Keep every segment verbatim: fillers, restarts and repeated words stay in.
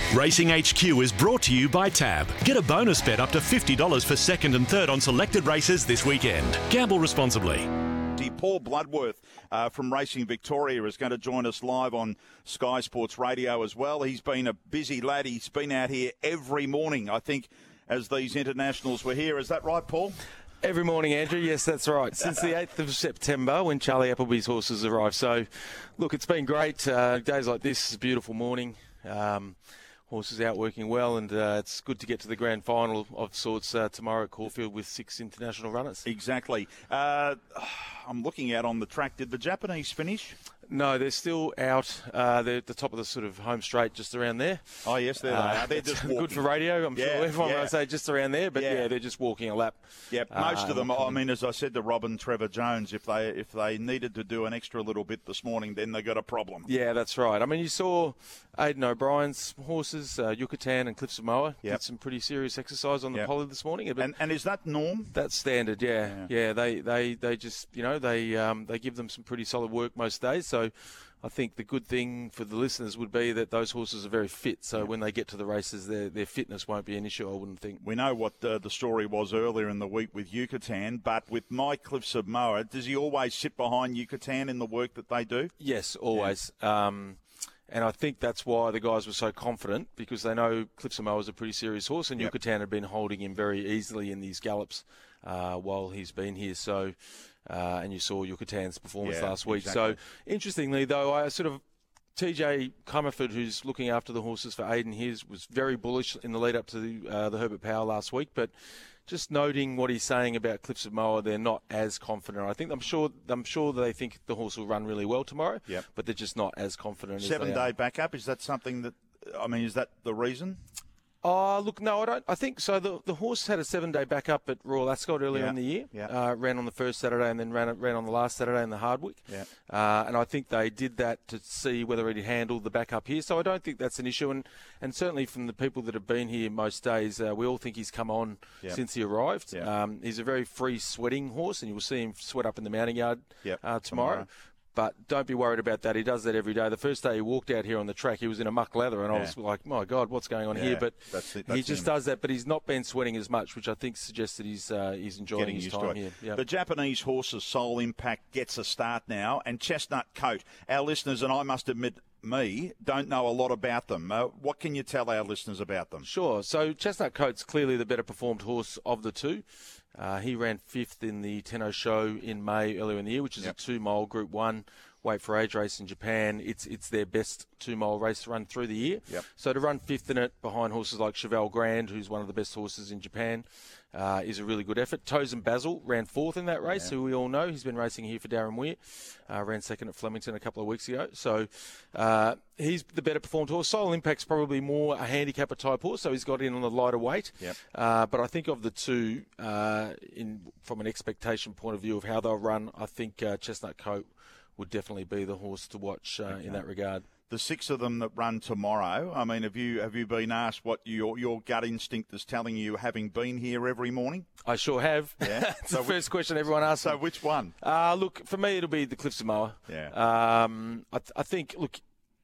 Racing H Q is brought to you by Tab. Get a bonus bet up to fifty dollars for second and third on selected races this weekend. Gamble responsibly. Paul Bloodworth uh, from Racing Victoria is going to join us live on Sky Sports Radio as well. He's been a busy lad. He's been out here every morning, I think, as these internationals were here. Is that right, Paul? Every morning, Andrew. Yes, that's right. Since the eighth of September, when Charlie Appleby's horses arrived. So, look, it's been great. Uh, days like this, a beautiful morning. Um, horses out working well, and uh, it's good to get to the grand final of sorts uh, tomorrow at Caulfield with six international runners. Exactly. Uh, I'm looking out on the track. Did the Japanese finish? No, they're still out. Uh, they're at the top of the sort of home straight, just around there. Oh, yes, there they uh, are. They're just walking. Good for radio, I'm yeah, sure. Everyone yeah. will say just around there, but yeah. yeah, they're just walking a lap. Yeah, most uh, of them. I mean, as I said to Robin Trevor Jones, if they if they needed to do an extra little bit this morning, then they got a problem. Yeah, that's right. I mean, you saw Aidan O'Brien's horses, uh, Yucatan and Cliff Samoa, yep. did some pretty serious exercise on the yep. poly this morning. And, and is that norm? That's standard, yeah. Yeah, yeah they, they, they just, you know, they um, they give them some pretty solid work most days. So I think the good thing for the listeners would be that those horses are very fit. So when they get to the races, their their fitness won't be an issue, I wouldn't think. We know what uh, the story was earlier in the week with Yucatan, but with Mike Cliff Samoa, does he always sit behind Yucatan in the work that they do? Yes, always. Yeah. Um, and I think that's why the guys were so confident, because they know Cliff Samoa is a pretty serious horse, and yep. Yucatan had been holding him very easily in these gallops uh, while he's been here. So... Uh, and you saw Yucatan's performance yeah, last week. Exactly. So, interestingly, though, I sort of T J Comerford, who's looking after the horses for Aidan His, was very bullish in the lead up to the, uh, the Herbert Power last week. But just noting what he's saying about Cliff Samoa, they're not as confident. I think I'm sure I'm sure they think the horse will run really well tomorrow. Yep. But they're just not as confident. Seven as they day are. backup, is that something that? I mean, is that the reason? Oh, look, no, I don't. I think so. The the horse had a seven-day backup at Royal Ascot earlier yeah, in the year. Yeah. Uh, ran on the first Saturday and then ran ran on the last Saturday in the Hardwick. Yeah. Uh, and I think they did that to see whether he'd handled the backup here. So I don't think that's an issue. And, and certainly from the people that have been here most days, uh, we all think he's come on yep. since he arrived. Yep. Um, he's a very free sweating horse, and you will see him sweat up in the mounting yard yep. uh, tomorrow. tomorrow. But don't be worried about that. He does that every day. The first day he walked out here on the track, he was in a muck leather, and yeah. I was like, my God, what's going on yeah, here? But that's it, that's he just him. does that, but he's not been sweating as much, which I think suggests that he's uh, he's enjoying Getting his used time to it. here. Yep. The Japanese horse's Soul Impact gets a start now, and Chestnut Coat. Our listeners, and I must admit, me, don't know a lot about them. Uh, what can you tell our listeners about them? Sure. So Chestnut Coat's clearly the better performed horse of the two. Uh, he ran fifth in the Tenno Show in May earlier in the year, which is yep. a two-mile Group one weight for age race in Japan. It's it's their best two-mile race to run through the year. Yep. So to run fifth in it behind horses like Cheval Grand, who's one of the best horses in Japan, uh, is a really good effort. Tozen Basil ran fourth in that race, yeah. who we all know. He's been racing here for Darren Weir. Uh, ran second at Flemington a couple of weeks ago. So uh, he's the better performed horse. Soul Impact's probably more a handicapper type horse, so he's got in on the lighter weight. Yep. Uh, but I think of the two, uh, in from an expectation point of view of how they'll run, I think uh, Chestnut Coat would definitely be the horse to watch uh, okay. in that regard. The six of them that run tomorrow, I mean, have you have you been asked what your your gut instinct is telling you, having been here every morning? I sure have. Yeah. It's so the which, first question everyone asks. So me. which one? Uh, look, for me, it'll be the Cliff Samoa. Yeah. Um, I, th- I think, look,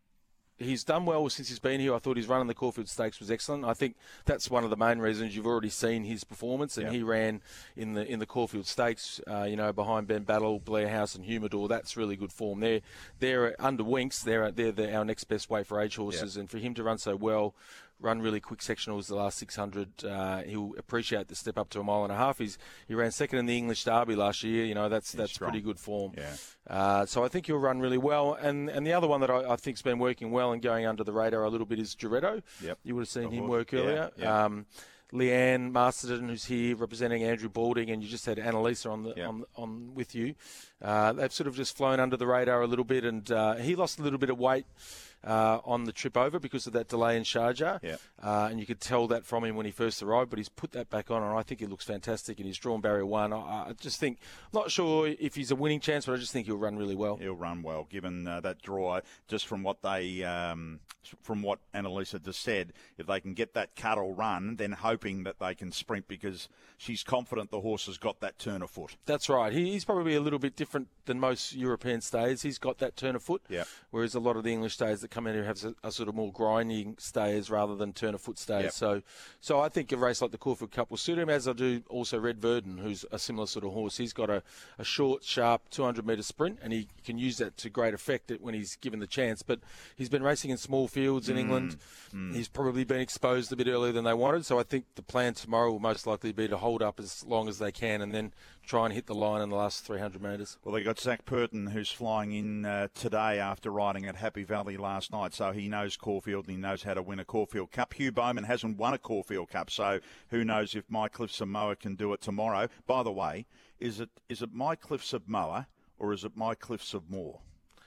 he's done well since he's been here. I thought his run in the Caulfield Stakes was excellent. I think that's one of the main reasons. You've already seen his performance, and yep. he ran in the in the Caulfield Stakes, uh, you know, behind Ben Battle, Blair House, and Humidor. That's really good form. They're they're under Winks. They're they're the, our next best weight for age horses, yep. and for him to run so well, run really quick sectionals the last six hundred, uh, he'll appreciate the step up to a mile and a half. He's he ran second in the English Derby last year. You know, that's He's that's strong. pretty good form. Yeah. Uh, so I think he'll run really well. And and the other one that I, I think's been working well and going under the radar a little bit is Giretto. Yep. You would have seen the him horse. work earlier. Yeah. Yeah. Um, Leanne Masterton, who's here representing Andrew Balding, and you just had Annalisa on the yep. on on with you. Uh, they've sort of just flown under the radar a little bit, and uh, he lost a little bit of weight uh, on the trip over because of that delay in Sharjah. Yep. Uh, and you could tell that from him when he first arrived, but he's put that back on, and I think he looks fantastic, and he's drawn barrier one. I, I just think, not sure if he's a winning chance, but I just think he'll run really well. He'll run well, given uh, that draw, just from what they, um, from what Annalisa just said, if they can get that cuddle run, then hoping that they can sprint, because she's confident the horse has got that turn of foot. That's right. He, he's probably a little bit different than most European stays. He's got that turn of foot, yep. whereas a lot of the English stays that come in who have a, a sort of more grinding stayers rather than turn of foot stayers. Yep. So, so I think a race like the Caulfield Cup will suit him, as I do also Red Verdon, who's a similar sort of horse. He's got a, a short, sharp two hundred metre sprint, and he can use that to great effect when he's given the chance. But he's been racing in small fields in mm. England. Mm. He's probably been exposed a bit earlier than they wanted. So I think the plan tomorrow will most likely be to hold up as long as they can and then try and hit the line in the last three hundred metres. Well, they got Zach Purton, who's flying in uh, today after riding at Happy Valley last night, so he knows Caulfield and he knows how to win a Caulfield Cup. Hugh Bowman hasn't won a Caulfield Cup, so who knows if My Cliff Samoa can do it tomorrow. By the way, is it is it My Cliff Samoa or is it My Cliff Samoa?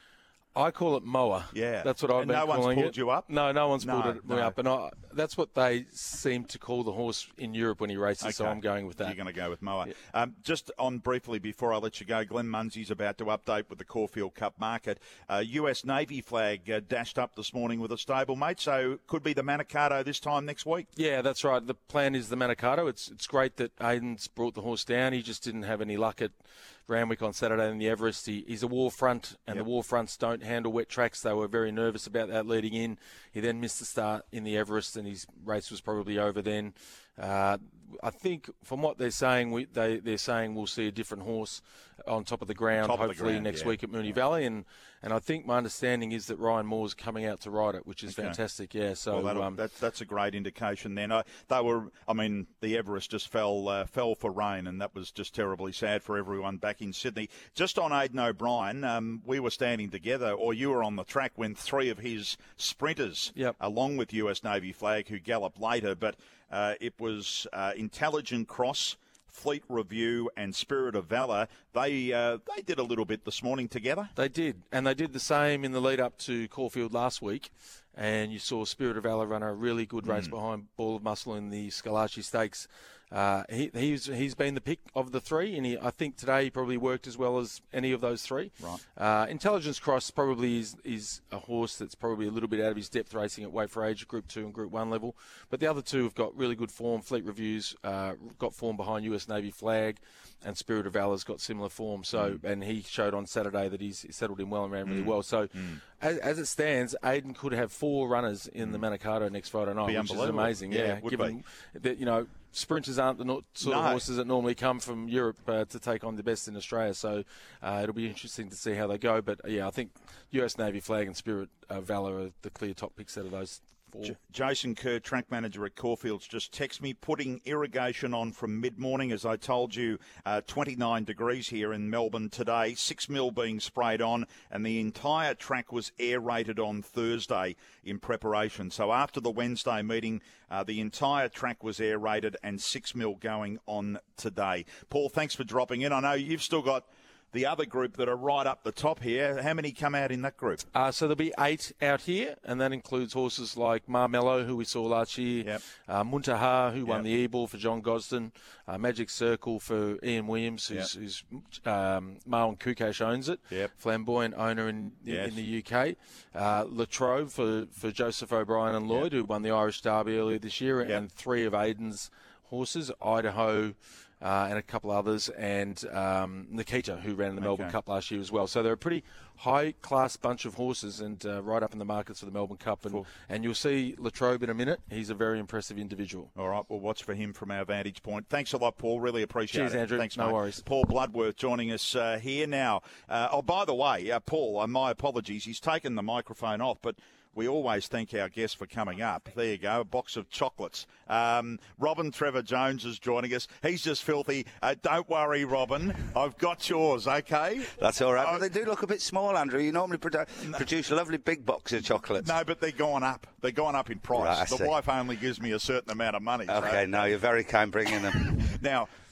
I call it Moa. Yeah. That's what I've and been no calling it. No one's pulled you up? No, no one's no, pulled it, no. me up. And I, that's what they seem to call the horse in Europe when he races, okay. So I'm going with that. You're going to go with Moa. Yeah. Um, just on briefly before I let you go, Glenn Munsey's about to update with the Caulfield Cup market. Uh, U S Navy flag uh, dashed up this morning with a stablemate, so could be the Manikato this time next week. Yeah, that's right. The plan is the Manikato. It's, it's great that Aiden's brought the horse down. He just didn't have any luck at Randwick on Saturday in the Everest. He, he's a war front, and yep. the war fronts don't handle wet tracks. They were very nervous about that leading in. He then missed the start in the Everest, and his race was probably over then. Uh, I think from what they're saying, we, they, they're saying we'll see a different horse on top of the ground, top hopefully of the ground, next yeah. week at Moonee Valley. And, and I think my understanding is that Ryan Moore's coming out to ride it, which is okay. fantastic. Yeah, so well, um, that's that's a great indication. Then uh, they were, I mean, the Everest just fell uh, fell for rain, and that was just terribly sad for everyone back in Sydney. Just on Aidan O'Brien, um, we were standing together, or you were on the track when three of his sprinters, yep. along with U S Navy flag, who galloped later, but uh, it was uh, Intelligent Cross, Fleet Review and Spirit of Valour. They uh, they did a little bit this morning together. They did, and they did the same in the lead up to Caulfield last week. And you saw Spirit of Valour run a really good race mm. behind Ball of Muscle in the Scalacci Stakes. Uh, he, he's he's been the pick of the three, and he, I think today he probably worked as well as any of those three. Right. Uh, Intelligence Cross probably is is a horse that's probably a little bit out of his depth racing at Weight for Age, Group Two and Group One level. But the other two have got really good form. Fleet Reviews uh, got form behind U S Navy flag, and Spirit of Valour's got similar form. So, mm. and he showed on Saturday that he's settled in well and ran really mm. well. So, mm. as, as it stands, Aidan could have four runners in mm. the Manikato next Friday night, Be which is amazing. Yeah, yeah given that, you know, sprinters aren't the no- sort no. of horses that normally come from Europe uh, to take on the best in Australia. So uh, it'll be interesting to see how they go. But uh, yeah, I think U S Navy flag and Spirit uh, Valour are the clear top picks out of those four. J- Jason Kerr, track manager at Caulfields, just text me, putting irrigation on from mid-morning. As I told you, uh, twenty-nine degrees here in Melbourne today, six mil being sprayed on, and the entire track was aerated on Thursday in preparation. So after the Wednesday meeting, uh, the entire track was aerated and six mil going on today. Paul, thanks for dropping in. I know you've still got the other group that are right up the top here. How many come out in that group? Uh, so there'll be eight out here, and that includes horses like Marmello, who we saw last year, yep. uh, Muntaha, who yep. won the E-Ball for John Gosden, uh, Magic Circle for Ian Williams, who's, yep. who's um, Marlon Kukoc owns it, yep. flamboyant owner in yes. in the U K, uh, Latrobe for, for Joseph O'Brien and Lloyd, yep. who won the Irish Derby earlier this year, yep. and three of Aidan's horses, Idaho, Uh, and a couple others, and um, Nikita, who ran in the Melbourne okay. Cup last year as well. So they're a pretty high-class bunch of horses, and uh, right up in the markets for the Melbourne Cup. And, cool. and you'll see Latrobe in a minute. He's a very impressive individual. All right, we'll watch for him from our vantage point. Thanks a lot, Paul. Really appreciate Cheers, it. Andrew. Thanks, no mate. worries. Paul Bloodworth joining us uh, here now. Uh, oh, by the way, uh, Paul, uh, my apologies. He's taken the microphone off, but we always thank our guests for coming up. There you go, a box of chocolates. Um, Robin Trevor Jones is joining us. He's just filthy. Uh, don't worry, Robin. I've got yours, okay? That's all right. Uh, But they do look a bit small, Andrew. You normally produ- no. produce a lovely big box of chocolates. No, but they're going up. They're going up in price. Right, the see. wife only gives me a certain amount of money. Okay, so. no, you're very kind bringing them. Now,